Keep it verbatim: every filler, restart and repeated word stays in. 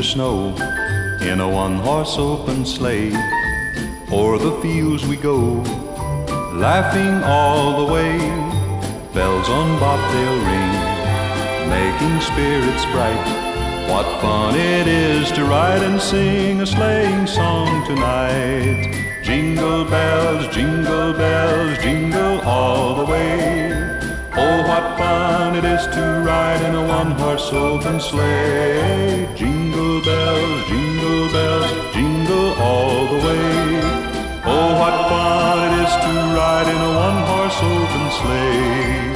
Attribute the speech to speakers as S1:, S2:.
S1: snow in a one-horse open sleigh. O'er the fields we go, laughing all the way. Bells on bobtail ring, making spirits bright. What fun it is to ride and sing a sleighing song tonight. Jingle bells, jingle bells, jingle all the way. Oh, what fun it is to ride in a one-horse open sleigh. Jingle bells, jingle bells, jingle all the way. Oh, what fun it is to ride in a one-horse open sleigh.